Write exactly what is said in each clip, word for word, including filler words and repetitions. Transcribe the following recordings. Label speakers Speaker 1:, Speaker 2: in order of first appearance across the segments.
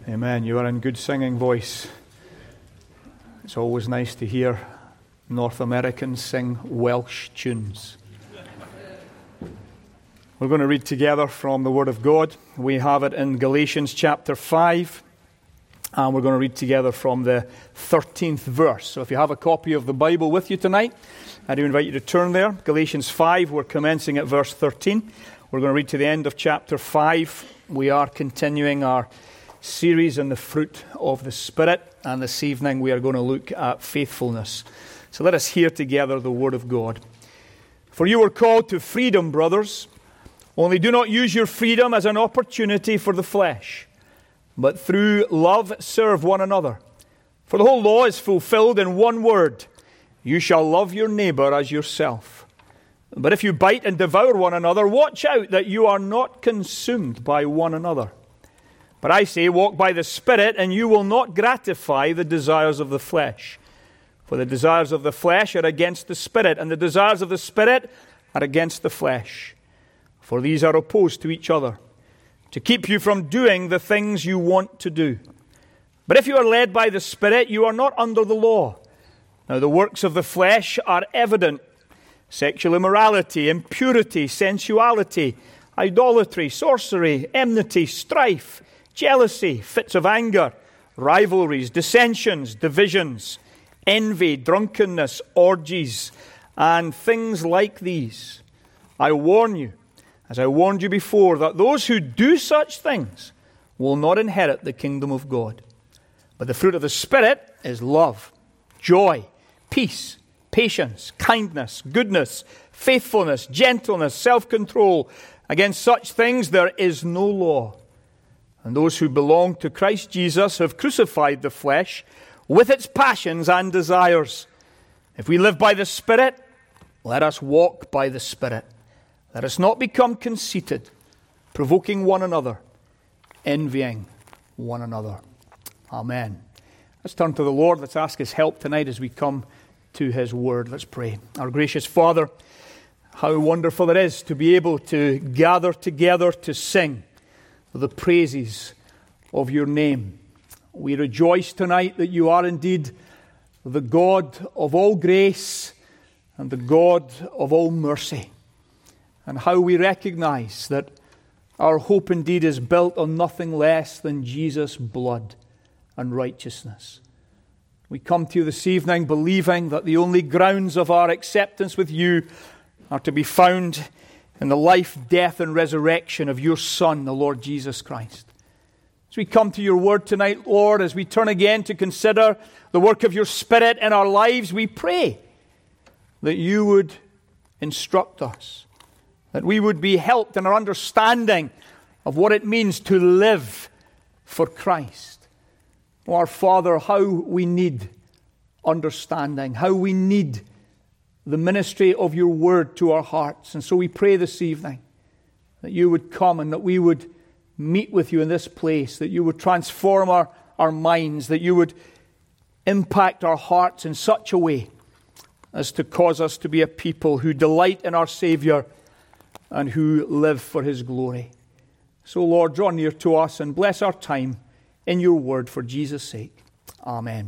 Speaker 1: Amen. You are in good singing voice. It's always nice to hear North Americans sing Welsh tunes. We're going to read together from the Word of God. We have it in Galatians chapter five, and we're going to read together from the thirteenth verse. So if you have a copy of the Bible with you tonight, I do invite you to turn there. Galatians five, we're commencing at verse thirteen. We're going to read to the end of chapter five. We are continuing our series on the fruit of the Spirit, and this evening we are going to look at faithfulness. So let us hear together the Word of God. For you were called to freedom, brothers. Only do not use your freedom as an opportunity for the flesh, but through love serve one another. For the whole law is fulfilled in one word: you shall love your neighbor as yourself. But if you bite and devour one another, watch out that you are not consumed by one another. But I say, walk by the Spirit, and you will not gratify the desires of the flesh. For the desires of the flesh are against the Spirit, and the desires of the Spirit are against the flesh. For these are opposed to each other, to keep you from doing the things you want to do. But if you are led by the Spirit, you are not under the law. Now the works of the flesh are evident: sexual immorality, impurity, sensuality, idolatry, sorcery, enmity, strife, jealousy, fits of anger, rivalries, dissensions, divisions, envy, drunkenness, orgies, and things like these. I warn you, as I warned you before, that those who do such things will not inherit the kingdom of God. But the fruit of the Spirit is love, joy, peace, patience, kindness, goodness, faithfulness, gentleness, self-control. Against such things there is no law. And those who belong to Christ Jesus have crucified the flesh with its passions and desires. If we live by the Spirit, let us walk by the Spirit. Let us not become conceited, provoking one another, envying one another. Amen. Let's turn to the Lord. Let's ask His help tonight as we come to His Word. Let's pray. Our gracious Father, how wonderful it is to be able to gather together to sing the praises of your name. We rejoice tonight that you are indeed the God of all grace and the God of all mercy. And how we recognize that our hope indeed is built on nothing less than Jesus' blood and righteousness. We come to you this evening believing that the only grounds of our acceptance with you are to be found in the life, death, and resurrection of your Son, the Lord Jesus Christ. As we come to your word tonight, Lord, as we turn again to consider the work of your Spirit in our lives, we pray that you would instruct us, that we would be helped in our understanding of what it means to live for Christ. Oh, our Father, how we need understanding, how we need the ministry of your word to our hearts. And so we pray this evening that you would come and that we would meet with you in this place, that you would transform our, our minds, that you would impact our hearts in such a way as to cause us to be a people who delight in our Savior and who live for His glory. So, Lord, draw near to us and bless our time in your word for Jesus' sake. Amen.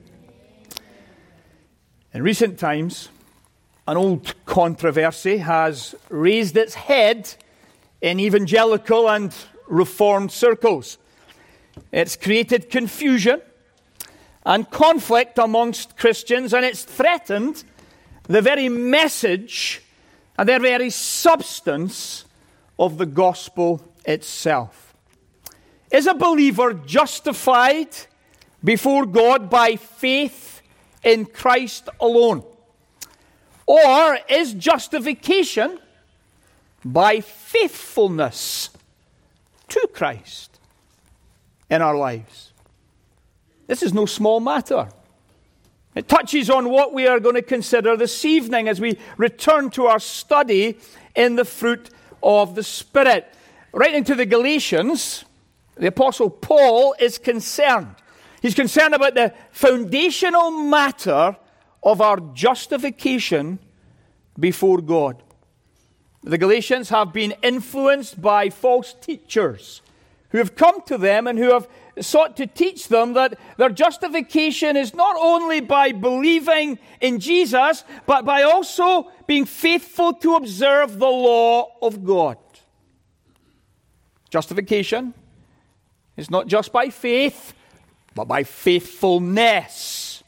Speaker 1: In recent times, an old controversy has raised its head in evangelical and reformed circles. It's created confusion and conflict amongst Christians, and it's threatened the very message and the very substance of the gospel itself. Is a believer justified before God by faith in Christ alone? Or is justification by faithfulness to Christ in our lives? This is no small matter. It touches on what we are going to consider this evening as we return to our study in the fruit of the Spirit. Writing to the Galatians, the Apostle Paul is concerned. He's concerned about the foundational matter of our justification before God. The Galatians have been influenced by false teachers who have come to them and who have sought to teach them that their justification is not only by believing in Jesus, but by also being faithful to observe the law of God. Justification is not just by faith, but by faithfulness.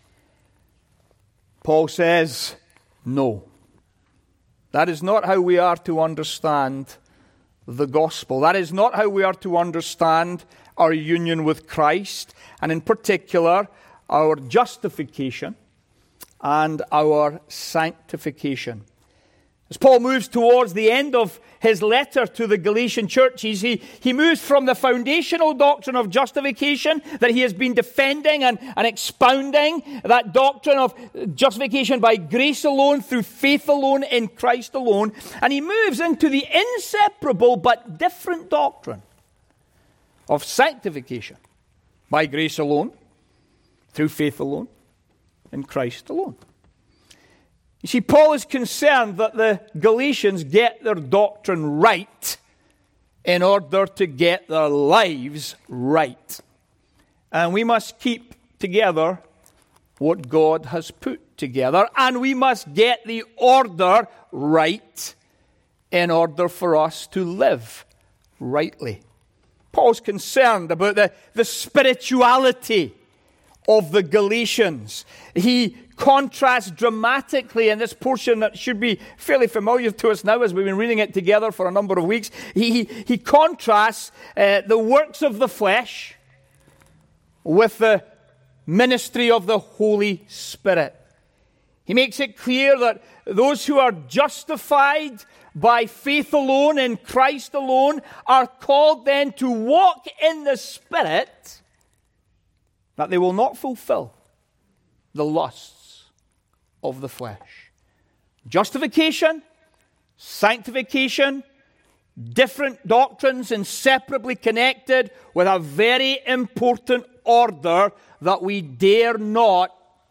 Speaker 1: Paul says, no. That is not how we are to understand the gospel. That is not how we are to understand our union with Christ, and in particular, our justification and our sanctification. As Paul moves towards the end of his letter to the Galatian churches, he, he moves from the foundational doctrine of justification that he has been defending and, and expounding, that doctrine of justification by grace alone, through faith alone, in Christ alone, and he moves into the inseparable but different doctrine of sanctification by grace alone, through faith alone, in Christ alone. You see, Paul is concerned that the Galatians get their doctrine right in order to get their lives right. And we must keep together what God has put together, and we must get the order right in order for us to live rightly. Paul's concerned about the, the spirituality of the Galatians. He contrasts dramatically in this portion that should be fairly familiar to us now as we've been reading it together for a number of weeks. He, he, he contrasts uh, the works of the flesh with the ministry of the Holy Spirit. He makes it clear that those who are justified by faith alone in Christ alone are called then to walk in the Spirit, that they will not fulfill the lusts of the flesh. Justification, sanctification, different doctrines inseparably connected with a very important order that we dare not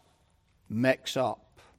Speaker 1: mix up.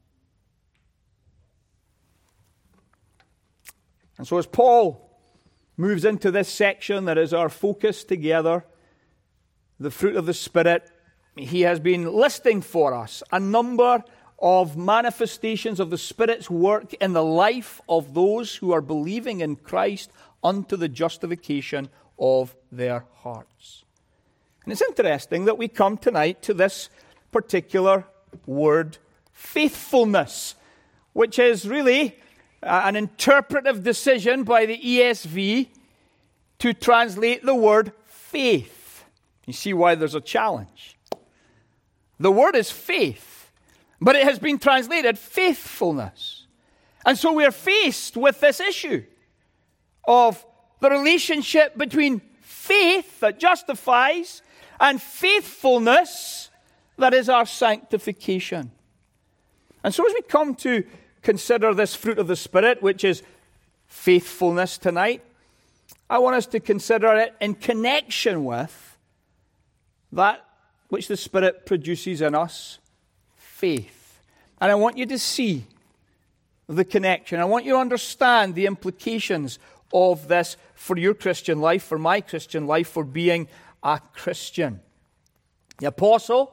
Speaker 1: And so as Paul moves into this section that is our focus together, the fruit of the Spirit, he has been listing for us a number of manifestations of the Spirit's work in the life of those who are believing in Christ unto the justification of their hearts. And it's interesting that we come tonight to this particular word, faithfulness, which is really an interpretive decision by the E S V to translate the word faith. You see why there's a challenge. The word is faith, but it has been translated faithfulness. And so we're faced with this issue of the relationship between faith that justifies and faithfulness that is our sanctification. And so as we come to consider this fruit of the Spirit, which is faithfulness tonight, I want us to consider it in connection with that which the Spirit produces in us, faith. And I want you to see the connection. I want you to understand the implications of this for your Christian life, for my Christian life, for being a Christian. The apostle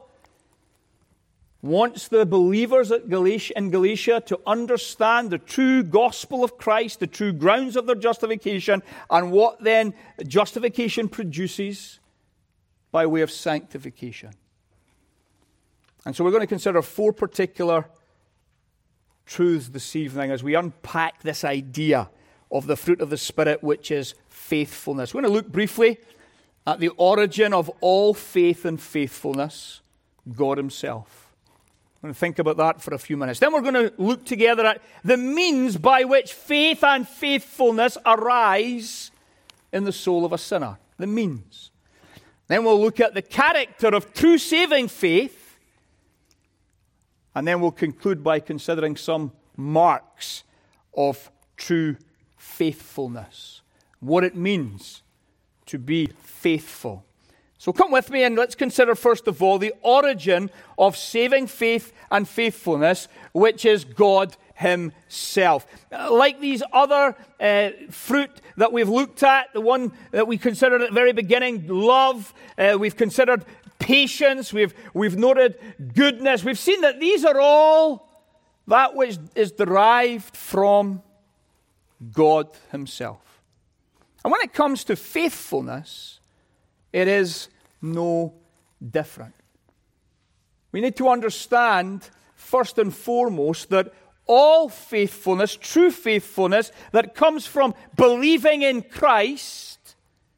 Speaker 1: wants the believers at Galatia, in Galatia to understand the true gospel of Christ, the true grounds of their justification, and what then justification produces by way of sanctification. And so we're going to consider four particular truths this evening as we unpack this idea of the fruit of the Spirit, which is faithfulness. We're going to look briefly at the origin of all faith and faithfulness, God Himself. We're going to think about that for a few minutes. Then we're going to look together at the means by which faith and faithfulness arise in the soul of a sinner. The means. Then we'll look at the character of true saving faith. And then we'll conclude by considering some marks of true faithfulness. What it means to be faithful. So come with me and let's consider first of all the origin of saving faith and faithfulness, which is God himself. Like these other uh, fruit that we've looked at, the one that we considered at the very beginning, love, uh, we've considered patience, we've, we've noted goodness. We've seen that these are all that which is derived from God himself. And when it comes to faithfulness, it is no different. We need to understand, first and foremost, that all faithfulness, true faithfulness, that comes from believing in Christ,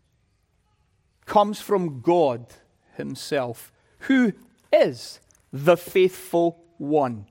Speaker 1: comes from God himself, who is the faithful one.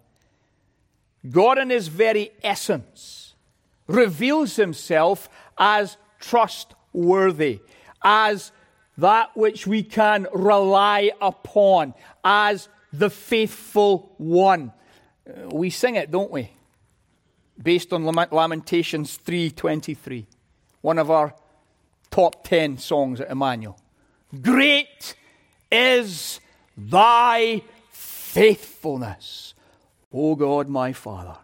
Speaker 1: God in his very essence reveals himself as trustworthy, as that which we can rely upon, as the faithful one. We sing it, don't we? Based on Lamentations three twenty-three, one of our top ten songs at Emmanuel. Great is thy faithfulness, O God my Father.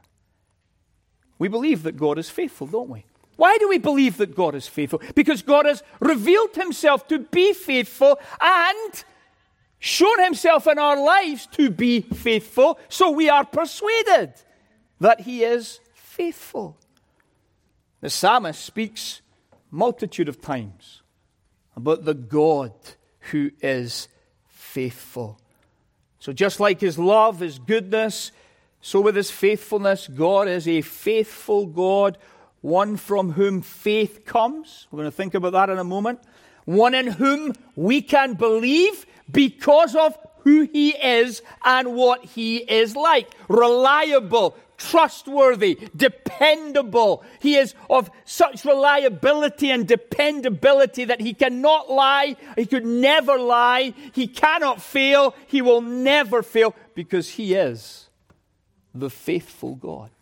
Speaker 1: We believe that God is faithful, don't we? Why do we believe that God is faithful? Because God has revealed himself to be faithful and shown himself in our lives to be faithful, so we are persuaded that he is faithful. The psalmist speaks multitude of times about the God who is faithful. So just like his love, his goodness, so with his faithfulness, God is a faithful God, one from whom faith comes. We're going to think about that in a moment. One in whom we can believe because of who he is and what he is like. Reliable, trustworthy, dependable. He is of such reliability and dependability that he cannot lie. He could never lie. He cannot fail. He will never fail because he is the faithful God.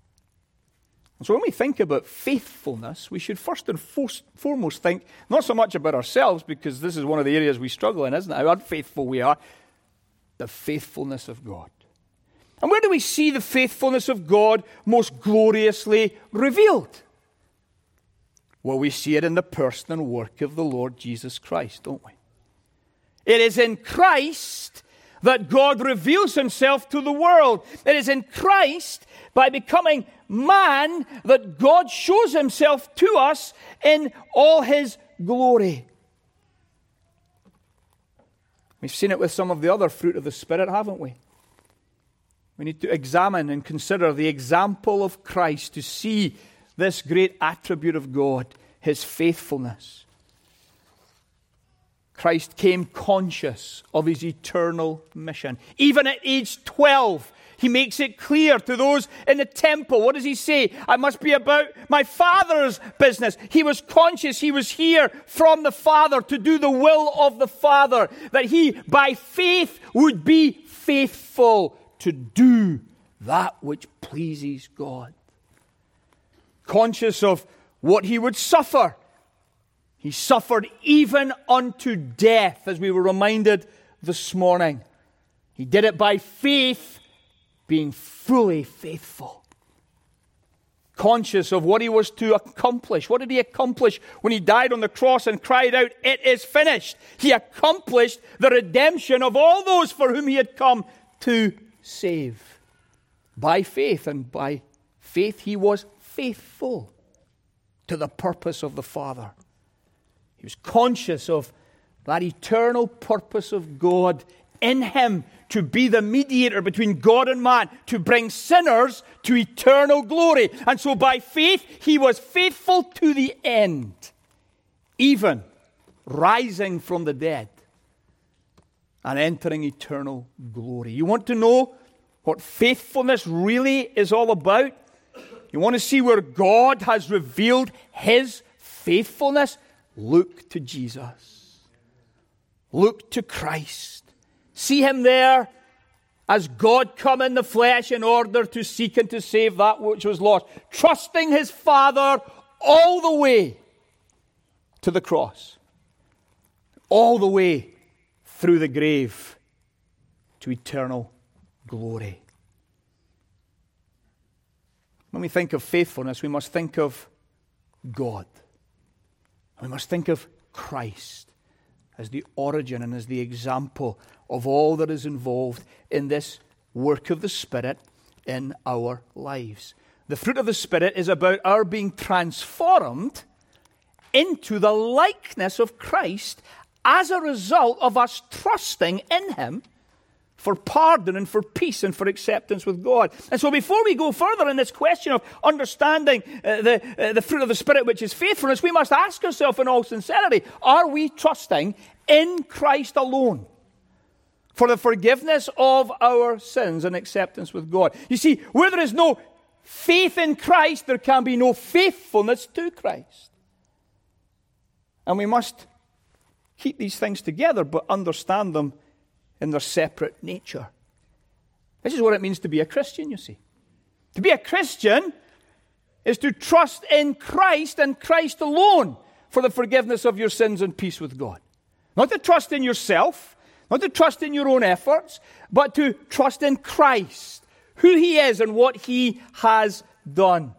Speaker 1: So when we think about faithfulness, we should first and foremost think not so much about ourselves, because this is one of the areas we struggle in, isn't it? How unfaithful we are. The faithfulness of God. And where do we see the faithfulness of God most gloriously revealed? Well, we see it in the person and work of the Lord Jesus Christ, don't we? It is in Christ that God reveals himself to the world. It is in Christ, by becoming man, that God shows himself to us in all his glory. We've seen it with some of the other fruit of the Spirit, haven't we? We need to examine and consider the example of Christ to see this great attribute of God, his faithfulness. Christ came conscious of his eternal mission. Even at age twelve, he makes it clear to those in the temple. What does he say? I must be about my Father's business. He was conscious he was here from the Father to do the will of the Father. That he, by faith, would be faithful to do that which pleases God. Conscious of what he would suffer. He suffered even unto death, as we were reminded this morning. He did it by faith, being fully faithful. Conscious of what he was to accomplish. What did he accomplish when he died on the cross and cried out, "It is finished"? He accomplished the redemption of all those for whom he had come to save. By faith, and by faith he was faithful to the purpose of the Father. He was conscious of that eternal purpose of God in him to be the mediator between God and man, to bring sinners to eternal glory. And so by faith, he was faithful to the end, even rising from the dead and entering eternal glory. You want to know what faithfulness really is all about? You want to see where God has revealed his faithfulness? Look to Jesus. Look to Christ. See him there as God come in the flesh in order to seek and to save that which was lost. Trusting his Father all the way to the cross. All the way through the grave to eternal glory. When we think of faithfulness, we must think of God. We must think of Christ as the origin and as the example of all that is involved in this work of the Spirit in our lives. The fruit of the Spirit is about our being transformed into the likeness of Christ as a result of us trusting in Him for pardon and for peace and for acceptance with God. And so before we go further in this question of understanding uh, the, uh, the fruit of the Spirit, which is faithfulness, we must ask ourselves in all sincerity, are we trusting in Christ alone for the forgiveness of our sins and acceptance with God? You see, where there is no faith in Christ, there can be no faithfulness to Christ. And we must keep these things together, but understand them in their separate nature. This is what it means to be a Christian, you see. To be a Christian is to trust in Christ and Christ alone for the forgiveness of your sins and peace with God. Not to trust in yourself, not to trust in your own efforts, but to trust in Christ, who He is and what He has done.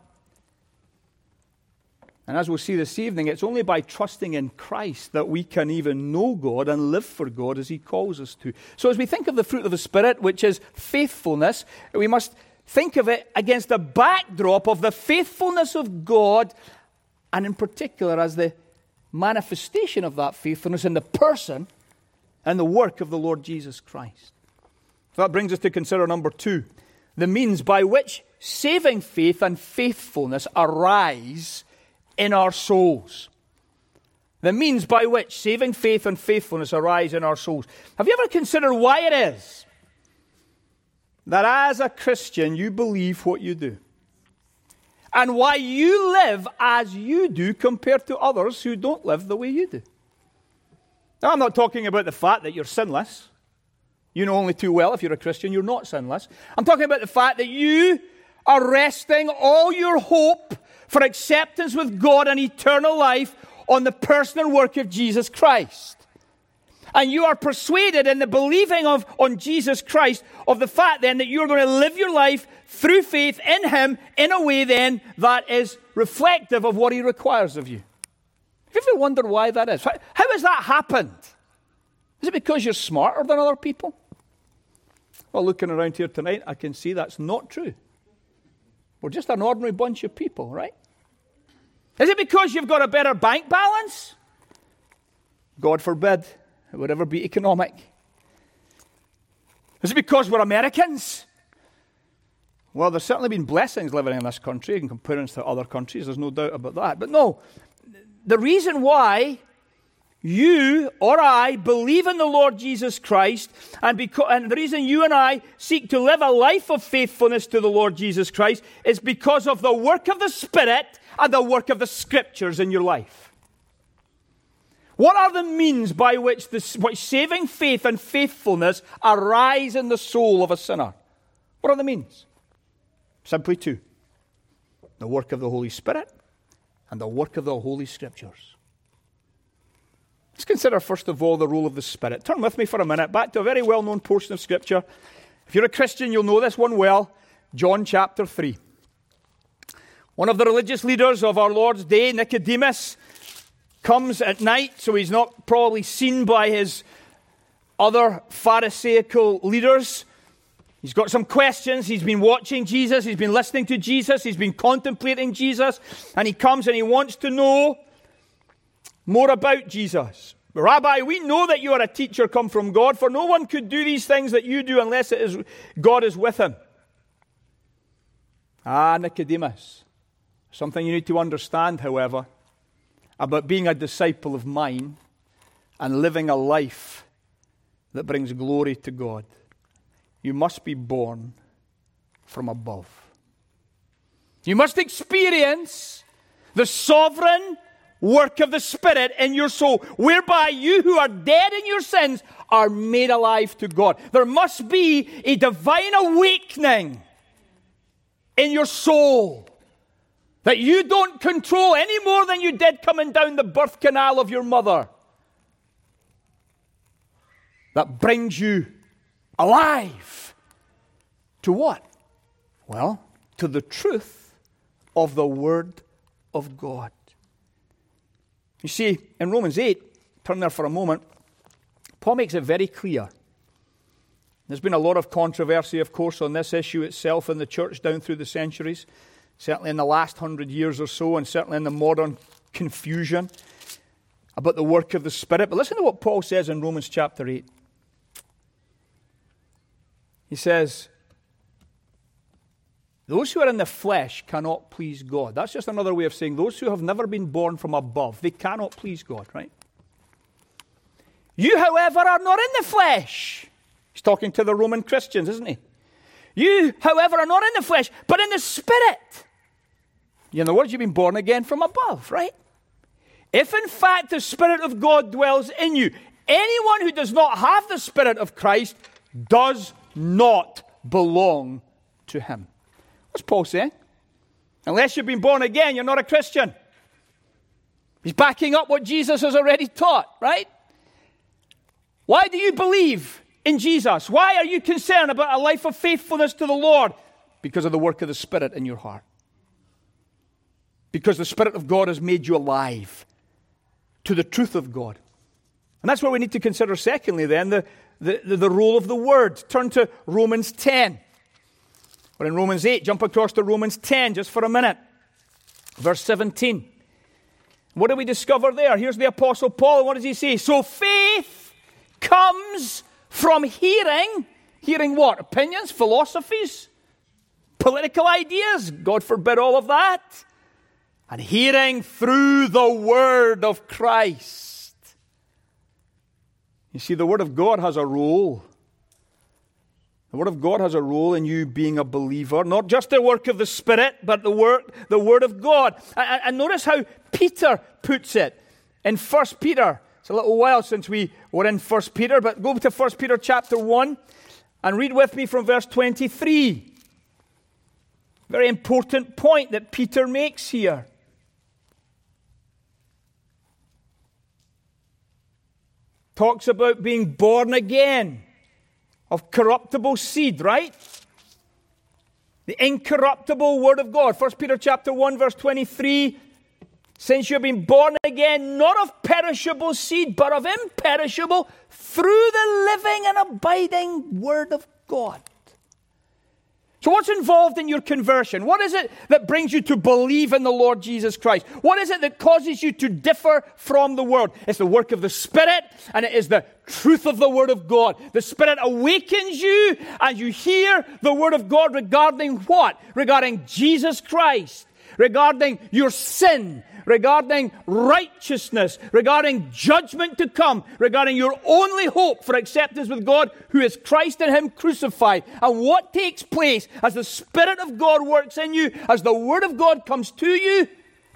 Speaker 1: And as we'll see this evening, it's only by trusting in Christ that we can even know God and live for God as He calls us to. So as we think of the fruit of the Spirit, which is faithfulness, we must think of it against the backdrop of the faithfulness of God, and in particular as the manifestation of that faithfulness in the person and the work of the Lord Jesus Christ. So that brings us to consider number two, the means by which saving faith and faithfulness arise in our souls. The means by which saving faith and faithfulness arise in our souls. Have you ever considered why it is that as a Christian you believe what you do? And why you live as you do compared to others who don't live the way you do? Now, I'm not talking about the fact that you're sinless. You know only too well if you're a Christian, you're not sinless. I'm talking about the fact that you are resting all your hope for acceptance with God and eternal life on the person and work of Jesus Christ. And you are persuaded in the believing of on Jesus Christ of the fact then that you're going to live your life through faith in Him in a way then that is reflective of what He requires of you. Have you ever wondered why that is? How has that happened? Is it because you're smarter than other people? Well, looking around here tonight, I can see that's not true. We're just an ordinary bunch of people, right? Is it because you've got a better bank balance? God forbid it would ever be economic. Is it because we're Americans? Well, there's certainly been blessings living in this country in comparison to other countries. There's no doubt about that. But no, the reason why you or I believe in the Lord Jesus Christ, and, because, and the reason you and I seek to live a life of faithfulness to the Lord Jesus Christ is because of the work of the Spirit and the work of the Scriptures in your life. What are the means by which, this, which saving faith and faithfulness arise in the soul of a sinner? What are the means? Simply two. The work of the Holy Spirit and the work of the Holy Scriptures. Let's consider, first of all, the role of the Spirit. Turn with me for a minute back to a very well-known portion of Scripture. If you're a Christian, you'll know this one well. John chapter three. One of the religious leaders of our Lord's day, Nicodemus, comes at night, so he's not probably seen by his other Pharisaical leaders. He's got some questions. He's been watching Jesus. He's been listening to Jesus. He's been contemplating Jesus. And he comes and he wants to know more about Jesus. Rabbi, we know that you are a teacher come from God, for no one could do these things that you do unless it is God is with him. Ah, Nicodemus. Something you need to understand, however, about being a disciple of mine and living a life that brings glory to God. You must be born from above. You must experience the sovereign work of the Spirit in your soul, whereby you who are dead in your sins are made alive to God. There must be a divine awakening in your soul that you don't control any more than you did coming down the birth canal of your mother. that brings you alive. To what? Well, to the truth of the Word of God. You see, in Romans eight, turn there for a moment, Paul makes it very clear. There's been a lot of controversy, of course, on this issue itself in the church down through the centuries, certainly in the last hundred years or so, and certainly in the modern confusion about the work of the Spirit. But listen to what Paul says in Romans chapter eight. He says, those who are in the flesh cannot please God. That's just another way of saying those who have never been born from above, they cannot please God, right? You, however, are not in the flesh. He's talking to the Roman Christians, isn't he? You, however, are not in the flesh, but in the Spirit. In other words, you've been born again from above, right? If in fact the Spirit of God dwells in you, anyone who does not have the Spirit of Christ does not belong to him. What's Paul saying? Unless you've been born again, you're not a Christian. He's backing up what Jesus has already taught, right? Why do you believe in Jesus? Why are you concerned about a life of faithfulness to the Lord? Because of the work of the Spirit in your heart. Because the Spirit of God has made you alive to the truth of God. And that's what we need to consider secondly then, the, the, the, the role of the Word. Turn to Romans ten. We're in Romans eight. Jump across to Romans ten just for a minute. Verse seventeen. What do we discover there? Here's the Apostle Paul. What does he say? So faith comes from hearing. Hearing what? Opinions? Philosophies? Political ideas? God forbid all of that. And hearing through the Word of Christ. You see, the Word of God has a role. The Word of God has a role in you being a believer. Not just the work of the Spirit, but the work, the Word of God. And, and notice how Peter puts it in First Peter. It's a little while since we were in First Peter, but go to First Peter chapter one and read with me from verse twenty-three. Very important point that Peter makes here. Talks about being born again of corruptible seed, right? The incorruptible Word of God. First Peter chapter one, verse twenty-three. Since you have been born again, not of perishable seed, but of imperishable, through the living and abiding Word of God. So what's involved in your conversion? What is it that brings you to believe in the Lord Jesus Christ? What is it that causes you to differ from the world? It's the work of the Spirit, and it is the truth of the Word of God. The Spirit awakens you, and you hear the Word of God regarding what? Regarding Jesus Christ, regarding your sin, regarding righteousness, regarding judgment to come, regarding your only hope for acceptance with God, who is Christ and Him crucified. And what takes place as the Spirit of God works in you, as the Word of God comes to you?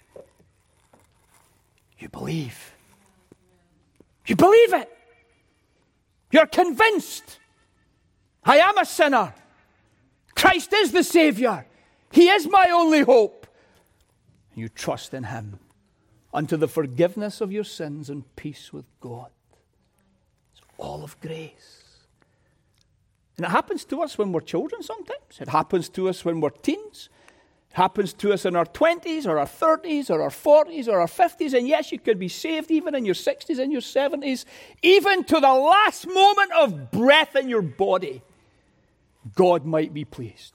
Speaker 1: You believe. You believe it. You're convinced. I am a sinner. Christ is the Savior. He is my only hope. You trust in Him unto the forgiveness of your sins and peace with God. It's all of grace. And it happens to us when we're children sometimes. It happens to us when we're teens. It happens to us in our twenties or our thirties or our forties or our fifties. And yes, you could be saved even in your sixties and your seventies. Even to the last moment of breath in your body, God might be pleased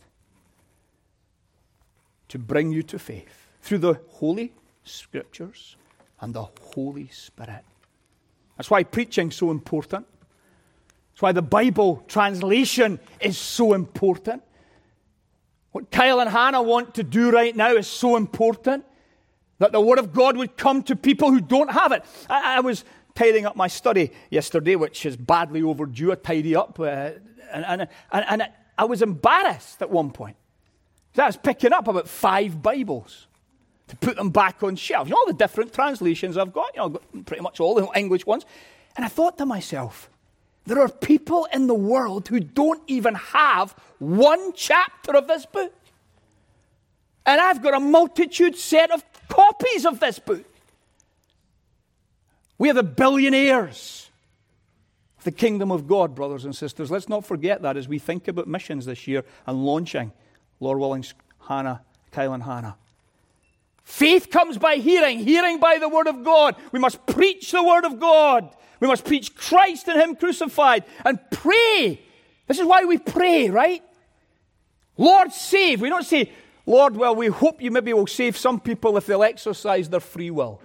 Speaker 1: to bring you to faith through the Holy Scriptures and the Holy Spirit. That's why preaching is so important. That's why the Bible translation is so important. What Kyle and Hannah want to do right now is so important, that the Word of God would come to people who don't have it. I, I was tidying up my study yesterday, which is badly overdue, a tidy up, uh, and, and, and, and I was embarrassed at one point. I was picking up about five Bibles to put them back on shelves. You know, all the different translations I've got, you know, I've got pretty much all the English ones. And I thought to myself, there are people in the world who don't even have one chapter of this book. And I've got a multitude set of copies of this book. We are the billionaires the kingdom of God, brothers and sisters. Let's not forget that as we think about missions this year and launching, Lord willing, Hannah, Kyle and Hannah. Faith comes by hearing, hearing by the word of God. We must preach the word of God. We must preach Christ and him crucified and pray. This is why we pray, right? Lord, save. We don't say, Lord, well, we hope you maybe will save some people if they'll exercise their free will.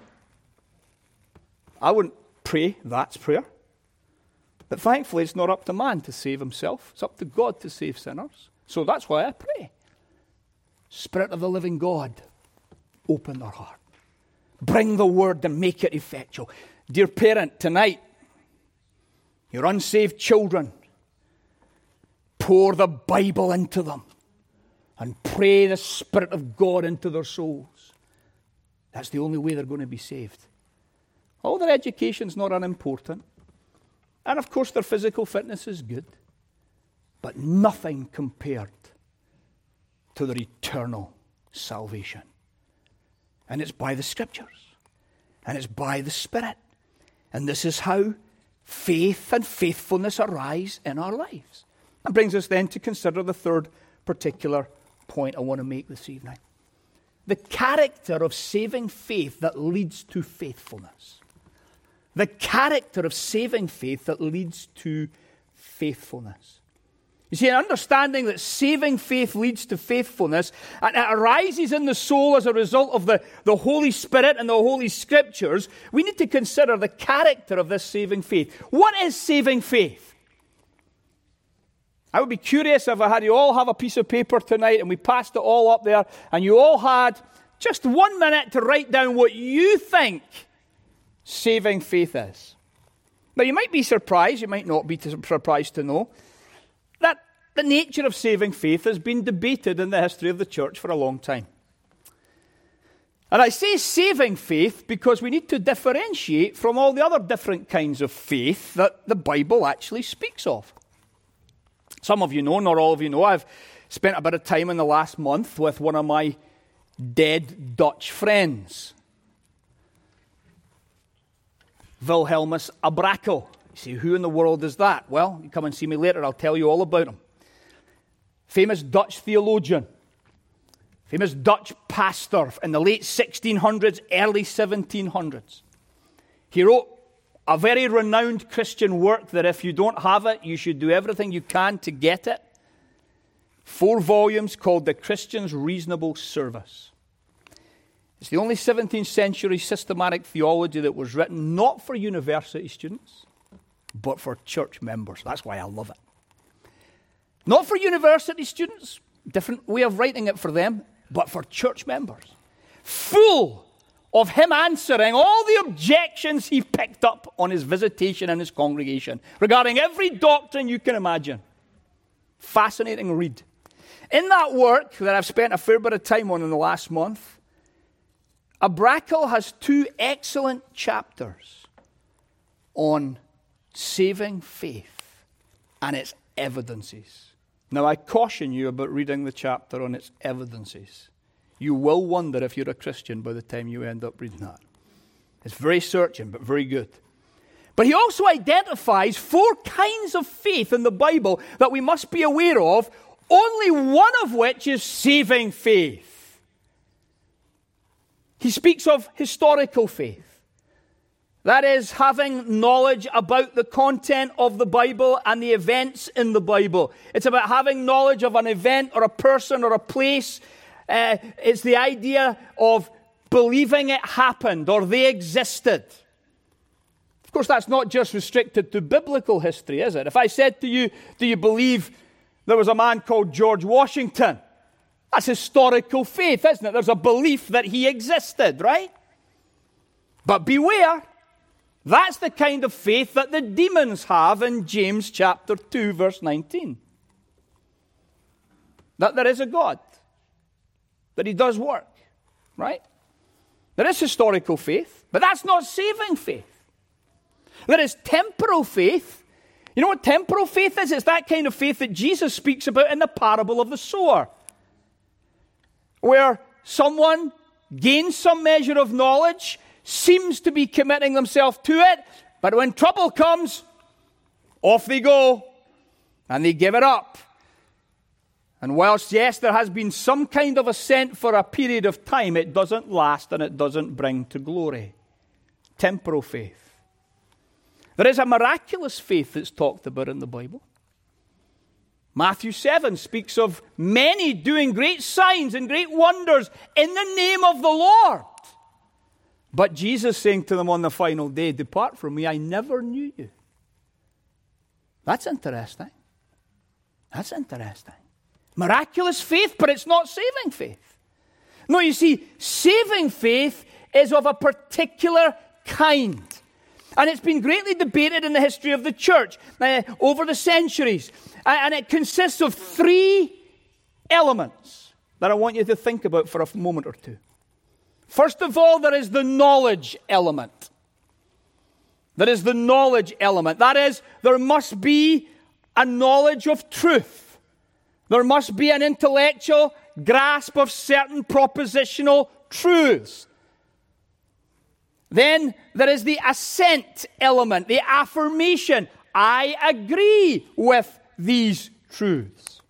Speaker 1: I wouldn't pray that's prayer. But thankfully, it's not up to man to save himself. It's up to God to save sinners. So that's why I pray. Spirit of the living God, open their heart. Bring the word and make it effectual. Dear parent, tonight, your unsaved children, pour the Bible into them and pray the Spirit of God into their souls. That's the only way they're going to be saved. All their education's not unimportant. And of course their physical fitness is good. But nothing compared to their eternal salvation. And it's by the Scriptures. And it's by the Spirit. And this is how faith and faithfulness arise in our lives. That brings us then to consider the third particular point I want to make this evening. The character of saving faith that leads to faithfulness. The character of saving faith that leads to faithfulness. You see, an understanding that saving faith leads to faithfulness, and it arises in the soul as a result of the, the Holy Spirit and the Holy Scriptures, we need to consider the character of this saving faith. What is saving faith? I would be curious if I had you all have a piece of paper tonight and we passed it all up there and you all had just one minute to write down what you think saving faith is. Now, you might be surprised, you might not be surprised to know, that the nature of saving faith has been debated in the history of the church for a long time. And I say saving faith because we need to differentiate from all the other different kinds of faith that the Bible actually speaks of. Some of you know, not all of you know, I've spent a bit of time in the last month with one of my dead Dutch friends, Wilhelmus Abrakel. You say, who in the world is that? Well, you come and see me later, I'll tell you all about him. Famous Dutch theologian, famous Dutch pastor in the late sixteen hundreds, early seventeen hundreds. He wrote a very renowned Christian work that if you don't have it, you should do everything you can to get it. Four volumes called The Christian's Reasonable Service. It's the only seventeenth century systematic theology that was written not for university students, but for church members. That's why I love it. Not for university students, different way of writing it for them, but for church members. Full of him answering all the objections he picked up on his visitation in his congregation regarding every doctrine you can imagine. Fascinating read. In that work that I've spent a fair bit of time on in the last month, Abrakel has two excellent chapters on saving faith and its evidences. Now, I caution you about reading the chapter on its evidences. You will wonder if you're a Christian by the time you end up reading that. It's very searching, but very good. But he also identifies four kinds of faith in the Bible that we must be aware of, only one of which is saving faith. He speaks of historical faith. That is, having knowledge about the content of the Bible and the events in the Bible. It's about having knowledge of an event or a person or a place. Uh, it's the idea of believing it happened or they existed. Of course, that's not just restricted to biblical history, is it? If I said to you, do you believe there was a man called George Washington? That's historical faith, isn't it? There's a belief that he existed, right? But beware, that's the kind of faith that the demons have in James chapter two, verse nineteen. That there is a God, that he does work, right? There is historical faith, but that's not saving faith. There is temporal faith. You know what temporal faith is? It's that kind of faith that Jesus speaks about in the parable of the sower, where someone gains some measure of knowledge, seems to be committing themselves to it, but when trouble comes, Off they go, and they give it up. And whilst, yes, there has been some kind of assent for a period of time, it doesn't last and it doesn't bring to glory. Temporal faith. There is a miraculous faith that's talked about in the Bible. Matthew seven speaks of many doing great signs and great wonders in the name of the Lord. But Jesus saying to them on the final day, "Depart from me, I never knew you." That's interesting. That's interesting. Miraculous faith, but it's not saving faith. No, you see, saving faith is of a particular kind. And it's been greatly debated in the history of the church uh, over the centuries. Uh, and it consists of three elements that I want you to think about for a moment or two. First of all, there is the knowledge element. There is the knowledge element. That is, there must be a knowledge of truth. There must be an intellectual grasp of certain propositional truths. Then there is the assent element, the affirmation. I agree with these truths.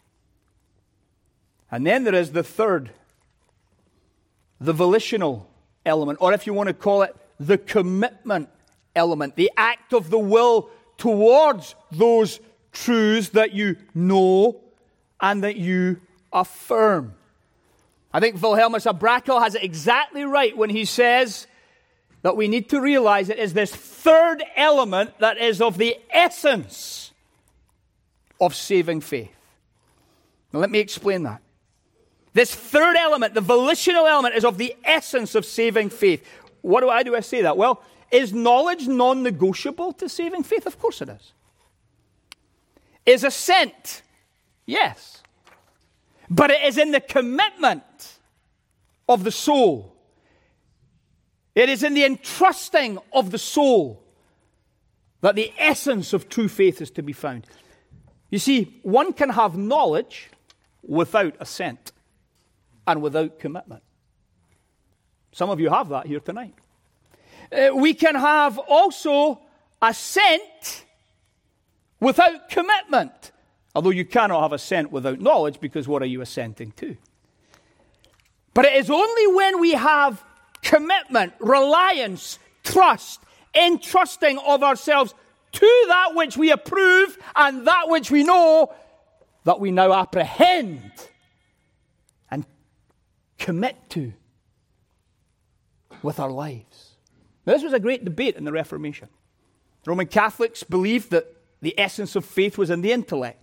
Speaker 1: And then there is the third, the volitional element, or if you want to call it, the commitment element, the act of the will towards those truths that you know and that you affirm. I think Wilhelmus à Brakel has it exactly right when he says that we need to realize it is this third element that is of the essence of saving faith. Now let me explain that. This third element, the volitional element, is of the essence of saving faith. What do I do I say that? Well, is knowledge non-negotiable to saving faith? Of course it is. Is assent? Yes. But it is in the commitment of the soul. It is in the entrusting of the soul that the essence of true faith is to be found. You see, one can have knowledge without assent and without commitment. Some of you have that here tonight. Uh, we can have also assent without commitment. Although you cannot have assent without knowledge, because what are you assenting to? But it is only when we have commitment, reliance, trust, entrusting of ourselves to that which we approve and that which we know, that we now apprehend and commit to with our lives. Now, this was a great debate in the Reformation. Roman Catholics believed that the essence of faith was in the intellect.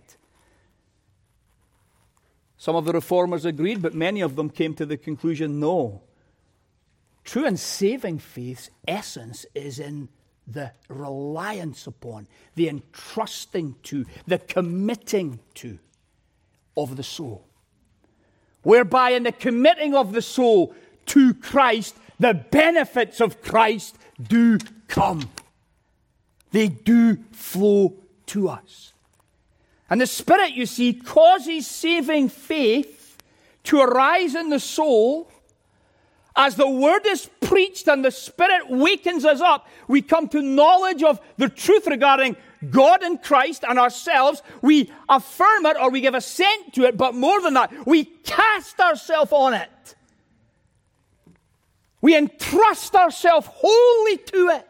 Speaker 1: Some of the reformers agreed, but many of them came to the conclusion, no. True and saving faith's essence is in the reliance upon, the entrusting to, the committing to of the soul. Whereby in the committing of the soul to Christ, the benefits of Christ do come. They do flow to us. And the Spirit, you see, causes saving faith to arise in the soul. As the Word is preached and the Spirit wakens us up, we come to knowledge of the truth regarding God and Christ and ourselves. We affirm it or we give assent to it, but more than that, we cast ourselves on it. We entrust ourselves wholly to it.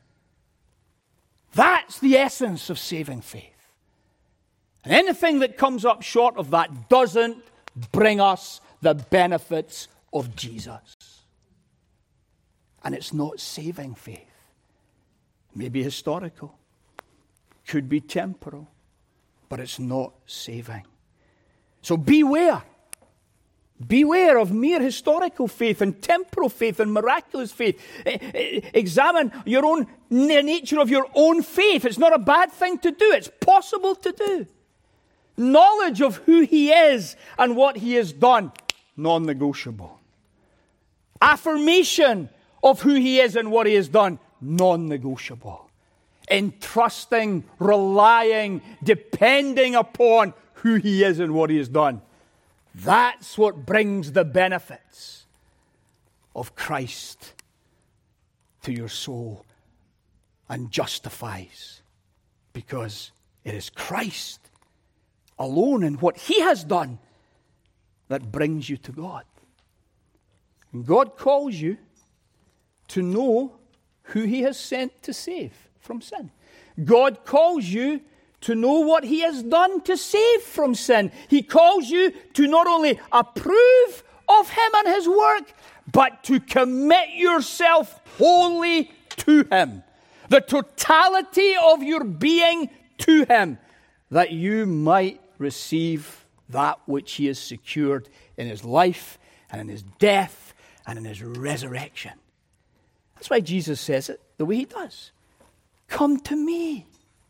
Speaker 1: That's the essence of saving faith. And anything that comes up short of that doesn't bring us the benefits of Jesus. And it's not saving faith. It may be historical, could be temporal, but it's not saving. So beware. Beware of mere historical faith and temporal faith and miraculous faith. Examine your own the nature of your own faith. It's not a bad thing to do. It's possible to do. Knowledge of who He is and what He has done, non-negotiable. Affirmation of who He is and what He has done, non-negotiable. Entrusting, relying, depending upon who He is and what He has done. That's what brings the benefits of Christ to your soul and justifies Because it is Christ alone and what he has done that brings you to God. And God calls you to know who he has sent to save from sin. God calls you to know what he has done to save from sin. He calls you to not only approve of him and his work, but to commit yourself wholly to him. The totality of your being to him, that you might receive that which he has secured in his life and in his death and in his resurrection. That's why Jesus says it the way he does. Come to me,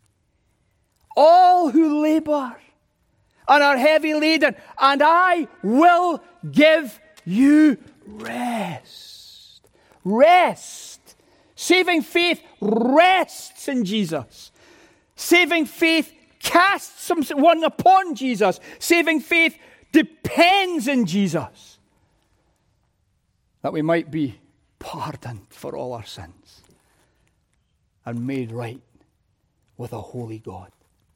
Speaker 1: all who labor and are heavy laden, and I will give you rest. Rest. Saving faith rests in Jesus. Saving faith casts someone upon Jesus. Saving faith depends in Jesus, that we might be pardoned for all our sins and made right with a holy God.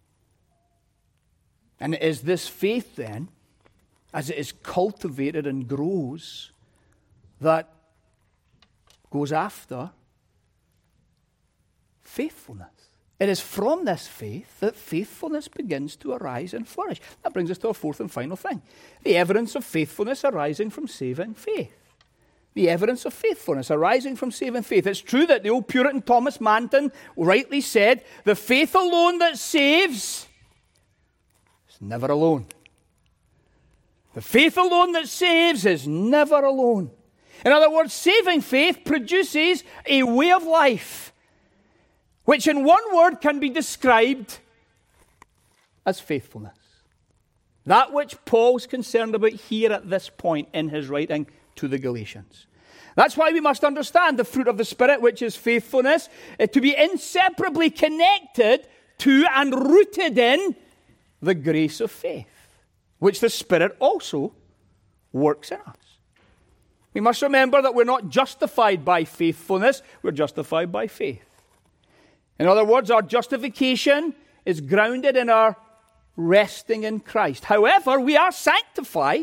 Speaker 1: And it is this faith then, as it is cultivated and grows, that goes after faithfulness. It is from this faith that faithfulness begins to arise and flourish. That brings us to our fourth and final thing. The evidence of faithfulness arising from saving faith. The evidence of faithfulness arising from saving faith. It's true that the old Puritan Thomas Manton rightly said, the faith alone that saves is never alone. The faith alone that saves is never alone. In other words, saving faith produces a way of life, which in one word can be described as faithfulness. That which Paul's concerned about here at this point in his writing to the Galatians. That's why we must understand the fruit of the Spirit, which is faithfulness, to be inseparably connected to and rooted in the grace of faith, which the Spirit also works in us. We must remember that we're not justified by faithfulness, we're justified by faith. In other words, our justification is grounded in our resting in Christ. However, we are sanctified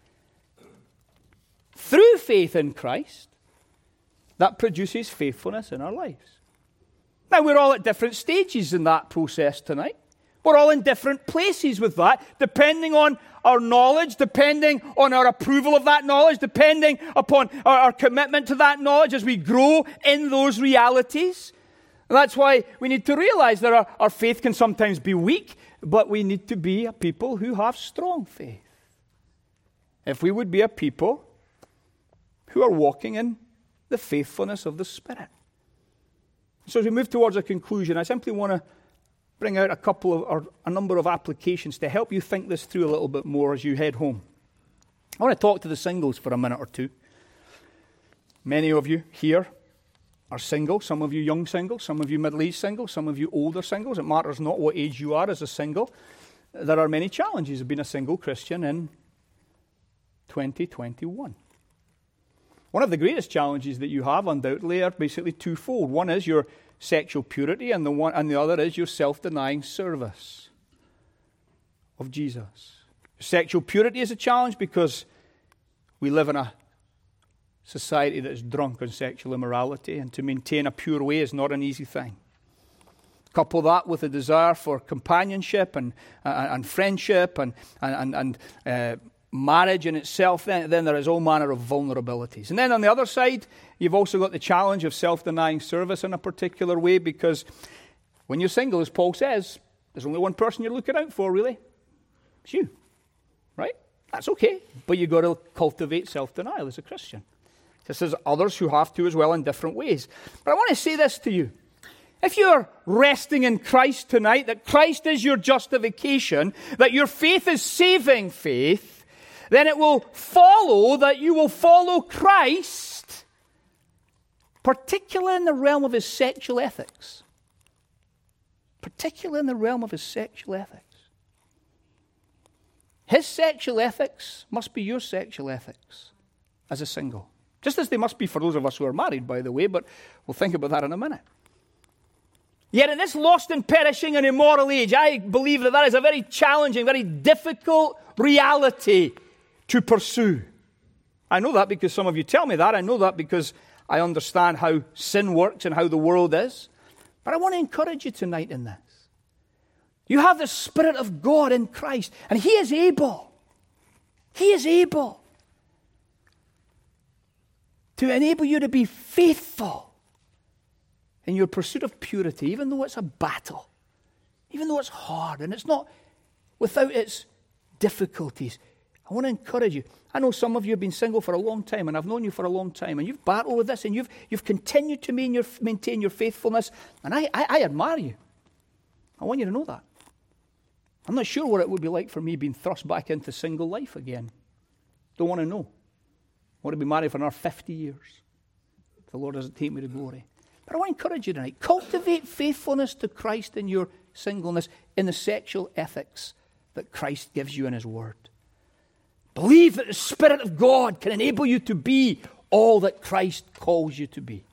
Speaker 1: through faith in Christ. That produces faithfulness in our lives. Now, we're all at different stages in that process tonight. We're all in different places with that, depending on our knowledge, depending on our approval of that knowledge, depending upon our, our commitment to that knowledge as we grow in those realities. And that's why we need to realize that our, our faith can sometimes be weak, but we need to be a people who have strong faith. If we would be a people who are walking in the faithfulness of the Spirit. So as we move towards a conclusion, I simply want to bring out a couple of, or a number of applications to help you think this through a little bit more as you head home. I want to talk to the singles for a minute or two. Many of you here are single, some of you young singles, some of you middle-aged singles, some of you older singles. It matters not what age you are as a single. There are many challenges of being a single Christian in twenty twenty-one. One of the greatest challenges that you have, undoubtedly, are basically twofold. One is your sexual purity, and the one and the other is your self-denying service of Jesus. Sexual purity is a challenge because we live in a society that is drunk on sexual immorality, and to maintain a pure way is not an easy thing. Couple that with a desire for companionship and and, and friendship and and and. Uh, marriage in itself, then, then there is all manner of vulnerabilities. And then on the other side, you've also got the challenge of self-denying service in a particular way, because when you're single, as Paul says, there's only one person you're looking out for, really. It's you. Right? That's okay. But you've got to cultivate self-denial as a Christian. This is others who have to as well in different ways. But I want to say this to you. If you're resting in Christ tonight, that Christ is your justification, that your faith is saving faith, then it will follow that you will follow Christ, particularly in the realm of his sexual ethics. Particularly in the realm of his sexual ethics. His sexual ethics must be your sexual ethics as a single. Just as they must be for those of us who are married, by the way, but we'll think about that in a minute. Yet in this lost and perishing and immoral age, I believe that that is a very challenging, very difficult reality to pursue. I know that because some of you tell me that. I know that because I understand how sin works and how the world is. But I want to encourage you tonight in this. You have the Spirit of God in Christ, and He is able. He is able to enable you to be faithful in your pursuit of purity, even though it's a battle, even though it's hard, and it's not without its difficulties. I want to encourage you. I know some of you have been single for a long time, and I've known you for a long time, and you've battled with this, and you've you've continued to maintain your, maintain your faithfulness, and I, I, I admire you. I want you to know that. I'm not sure what it would be like for me being thrust back into single life again. Don't want to know. I want to be married for another fifty years. If the Lord doesn't take me to glory. But I want to encourage you tonight. Cultivate faithfulness to Christ in your singleness, in the sexual ethics that Christ gives you in His Word. Believe that the Spirit of God can enable you to be all that Christ calls you to be.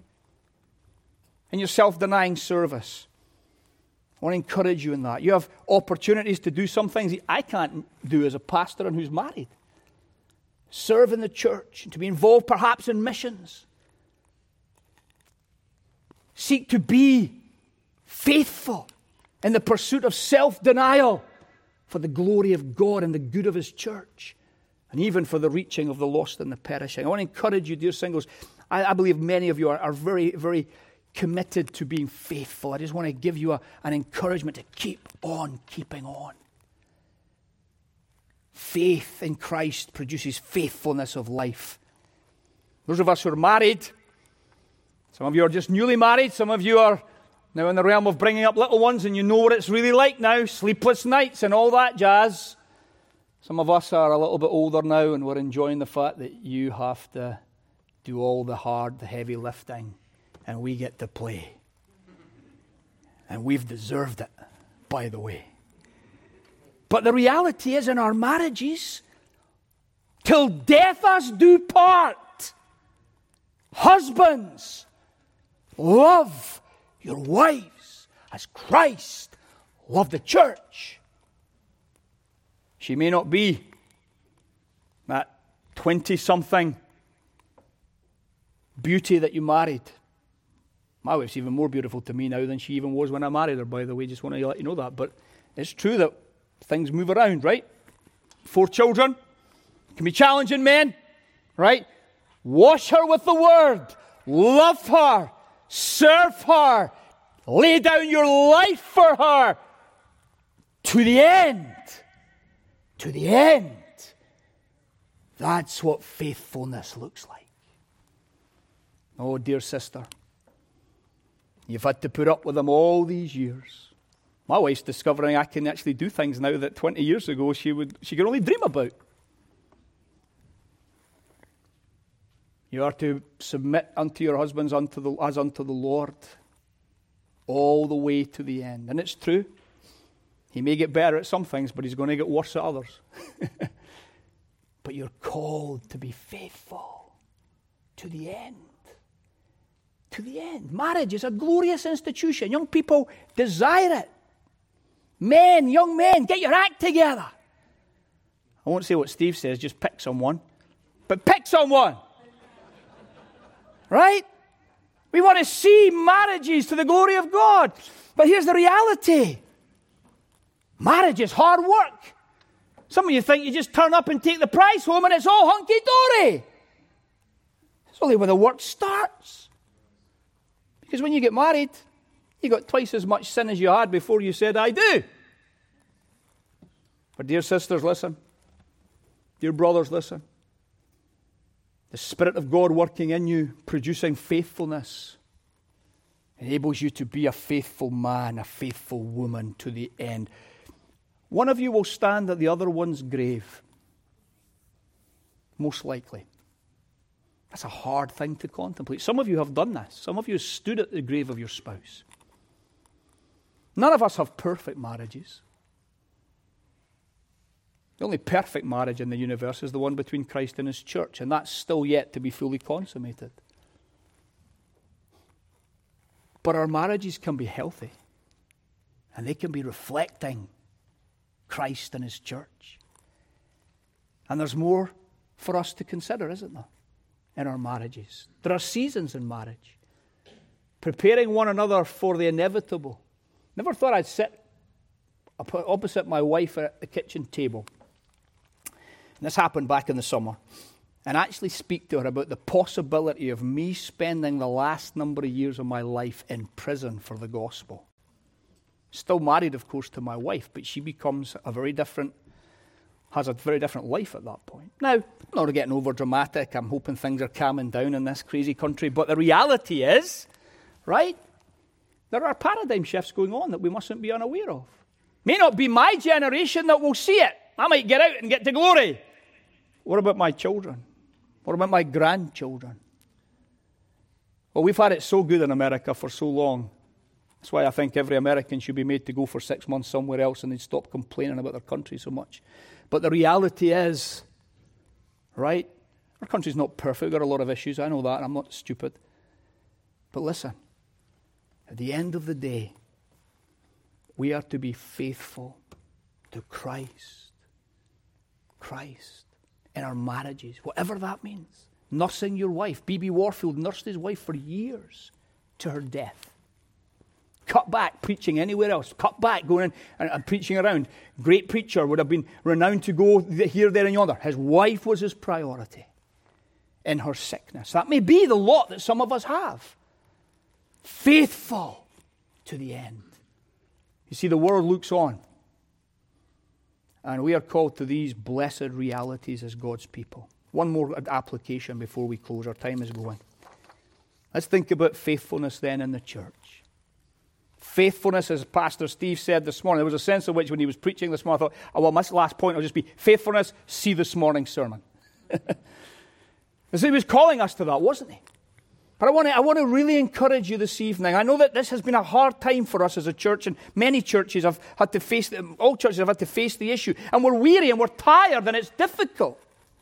Speaker 1: In your self-denying service, I want to encourage you in that. You have opportunities to do some things that I can't do as a pastor and who's married. Serve in the church, to be involved perhaps in missions. Seek to be faithful in the pursuit of self-denial for the glory of God and the good of His church, and even for the reaching of the lost and the perishing. I want to encourage you, dear singles. I, I believe many of you are, are very, very committed to being faithful. I just want to give you a, an encouragement to keep on keeping on. Faith in Christ produces faithfulness of life. Those of us who are married, some of you are just newly married, some of you are now in the realm of bringing up little ones, and you know what it's really like now, sleepless nights and all that jazz. Some of us are a little bit older now, and we're enjoying the fact that you have to do all the hard, the heavy lifting, and we get to play. And we've deserved it, by the way. But the reality is, in our marriages, till death us do part, husbands, love your wives as Christ loved the church. She may not be that twenty-something beauty that you married. My wife's even more beautiful to me now than she even was when I married her, by the way. Just want to let you know that. But it's true that things move around, right? Four children. Can be challenging, men, right? Wash her with the Word. Love her. Serve her. Lay down your life for her. To the end. To the end. That's what faithfulness looks like. Oh, dear sister, you've had to put up with them all these years. My wife's discovering I can actually do things now that twenty years ago she would she could only dream about. You are to submit unto your husbands unto the, as unto the Lord all the way to the end. And it's true. He may get better at some things, but he's going to get worse at others. But you're called to be faithful to the end. To the end. Marriage is a glorious institution. Young people desire it. Men, young men, get your act together. I won't say what Steve says, just pick someone. But pick someone. Right? We want to see marriages to the glory of God. But here's the reality. Marriage is hard work. Some of you think you just turn up and take the prize home and it's all hunky-dory. It's only when the work starts. Because when you get married, you got twice as much sin as you had before you said, I do. But dear sisters, listen. Dear brothers, listen. The Spirit of God working in you, producing faithfulness, enables you to be a faithful man, a faithful woman to the end. One of you will stand at the other one's grave. Most likely. That's a hard thing to contemplate. Some of you have done this. Some of you stood at the grave of your spouse. None of us have perfect marriages. The only perfect marriage in the universe is the one between Christ and His church, and that's still yet to be fully consummated. But our marriages can be healthy. And they can be reflecting Christ and his church. And there's more for us to consider, isn't there, in our marriages? There are seasons in marriage. Preparing one another for the inevitable. Never thought I'd sit opposite my wife at the kitchen table. And this happened back in the summer. And actually speak to her about the possibility of me spending the last number of years of my life in prison for the gospel. Still married, of course, to my wife, but she becomes a very different, has a very different life at that point. Now, I'm not getting over dramatic. I'm hoping things are calming down in this crazy country. But the reality is, right, there are paradigm shifts going on that we mustn't be unaware of. May not be my generation that will see it. I might get out and get to glory. What about my children? What about my grandchildren? Well, we've had it so good in America for so long. That's why I think every American should be made to go for six months somewhere else and they'd stop complaining about their country so much. But the reality is, right, our country's not perfect. We've got a lot of issues. I know that. I'm not stupid. But listen, at the end of the day, we are to be faithful to Christ. Christ. In our marriages, whatever that means. Nursing your wife. B B Warfield nursed his wife for years to her death. Cut back preaching anywhere else. Cut back going in and, and preaching around. Great preacher, would have been renowned to go here, there, and yonder. His wife was his priority in her sickness. That may be the lot that some of us have. Faithful to the end. You see, the world looks on. And we are called to these blessed realities as God's people. One more application before we close. Our time is going. Let's think about faithfulness then in the church. Faithfulness, as Pastor Steve said this morning, there was a sense in which when he was preaching this morning, I thought, oh, well, my last point will just be faithfulness, see this morning's sermon. So he was calling us to that, wasn't he? But I want to I want to really encourage you this evening. I know that this has been a hard time for us as a church, and many churches have had to face, all churches have had to face the issue. And we're weary and we're tired and it's difficult.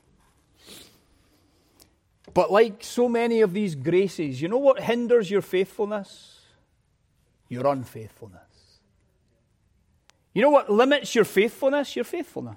Speaker 1: But like so many of these graces, you know what hinders your faithfulness? Your unfaithfulness. You know what limits your faithfulness? Your faithfulness.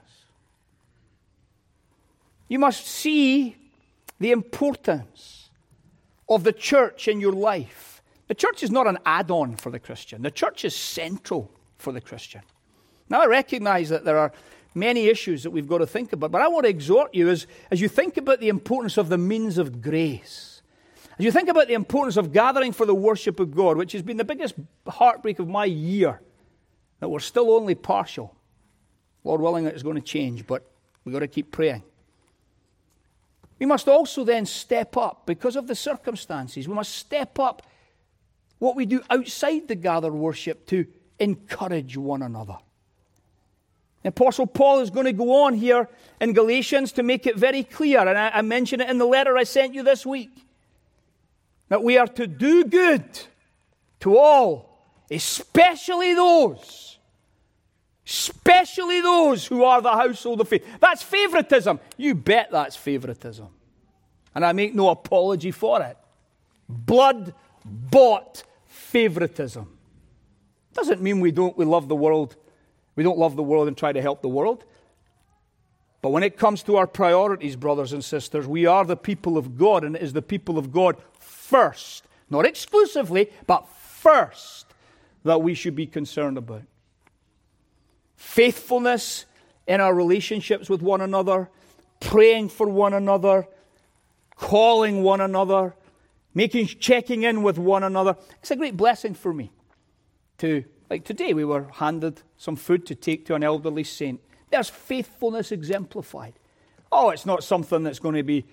Speaker 1: You must see the importance of the church in your life. The church is not an add-on for the Christian. The church is central for the Christian. Now, I recognize that there are many issues that we've got to think about, but I want to exhort you as, as you think about the importance of the means of grace, as you think about the importance of gathering for the worship of God, which has been the biggest heartbreak of my year, that we're still only partial. Lord willing, it's going to change, but we've got to keep praying. We must also then step up, because of the circumstances, we must step up what we do outside the gathered worship to encourage one another. The Apostle Paul is going to go on here in Galatians to make it very clear, and I, I mentioned it in the letter I sent you this week, that we are to do good to all, especially those, especially those who are the household of faith. That's favoritism. You bet that's favoritism. And I make no apology for it. Blood-bought favoritism. Doesn't mean we don't we love the world. We don't love the world and try to help the world. But when it comes to our priorities, brothers and sisters, we are the people of God, and it is the people of God first, not exclusively, but first, that we should be concerned about. Faithfulness in our relationships with one another, praying for one another, calling one another, making, checking in with one another. It's a great blessing for me to, like today, we were handed some food to take to an elderly saint. There's faithfulness exemplified. Oh, it's not something that's going to be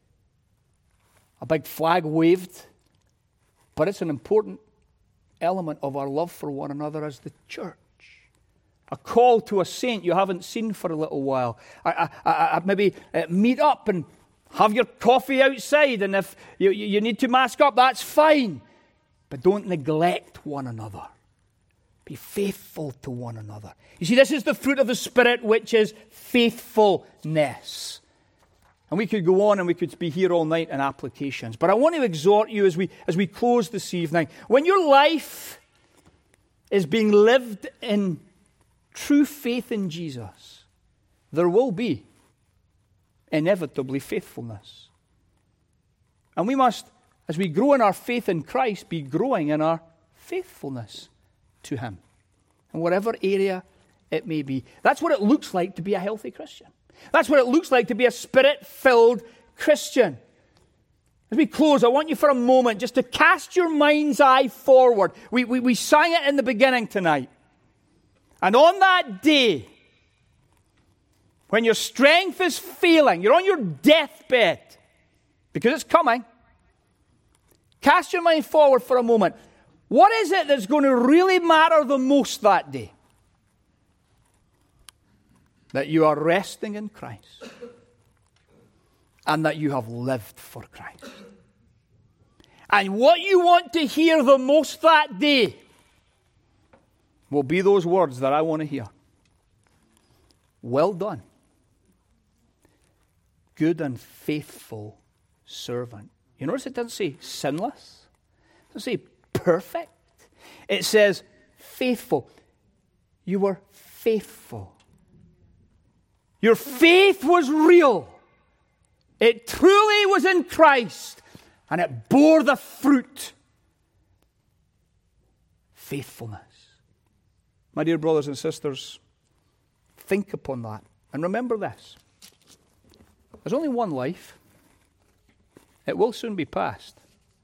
Speaker 1: a big flag waved, but it's an important element of our love for one another as the church. A call to a saint you haven't seen for a little while. I, I, I, maybe uh, meet up and have your coffee outside, and if you, you need to mask up, that's fine. But don't neglect one another. Be faithful to one another. You see, this is the fruit of the Spirit, which is faithfulness. And we could go on and we could be here all night in applications. But I want to exhort you as we, as we close this evening. When your life is being lived in true faith in Jesus, there will be inevitably faithfulness. And we must, as we grow in our faith in Christ, be growing in our faithfulness to Him. In whatever area it may be. That's what it looks like to be a healthy Christian. That's what it looks like to be a Spirit-filled Christian. As we close, I want you for a moment just to cast your mind's eye forward. We, we, we sang it in the beginning tonight. And on that day, when your strength is failing, you're on your deathbed, because it's coming, cast your mind forward for a moment. What is it that's going to really matter the most that day? That you are resting in Christ and that you have lived for Christ. And what you want to hear the most that day will be those words that I want to hear. Well done, good and faithful servant. You notice it doesn't say sinless. It doesn't say perfect. It says faithful. You were faithful. Your faith was real. It truly was in Christ. And it bore the fruit. Faithfulness. My dear brothers and sisters, think upon that. And remember this. There's only one life. It will soon be past.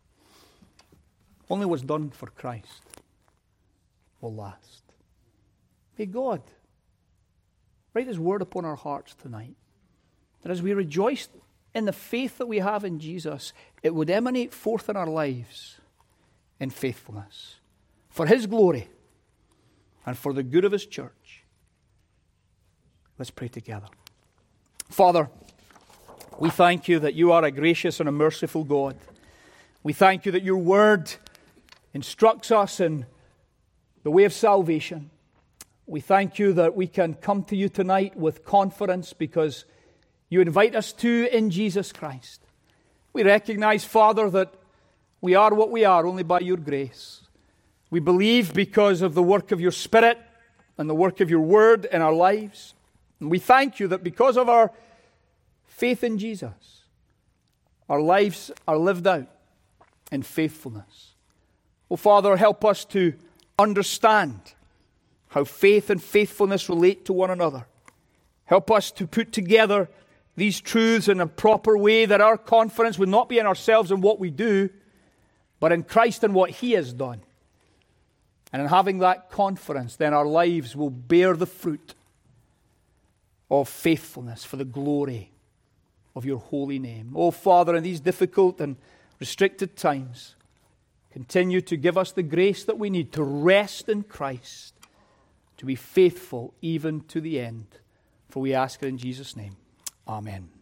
Speaker 1: Only what's done for Christ will last. May God write His word upon our hearts tonight, that as we rejoice in the faith that we have in Jesus, it would emanate forth in our lives in faithfulness for His glory and for the good of His church. Let's pray together. Father, we thank You that You are a gracious and a merciful God. We thank You that Your word instructs us in the way of salvation. We thank You that we can come to You tonight with confidence because You invite us to in Jesus Christ. We recognize, Father, that we are what we are only by Your grace. We believe because of the work of Your Spirit and the work of Your word in our lives. And we thank You that because of our faith in Jesus, our lives are lived out in faithfulness. Oh, Father, help us to understand how faith and faithfulness relate to one another. Help us to put together these truths in a proper way, that our confidence would not be in ourselves and what we do, but in Christ and what He has done. And in having that confidence, then our lives will bear the fruit of faithfulness for the glory of Your holy name. Oh, Father, in these difficult and restricted times, continue to give us the grace that we need to rest in Christ, to be faithful even to the end. For we ask it in Jesus' name. Amen.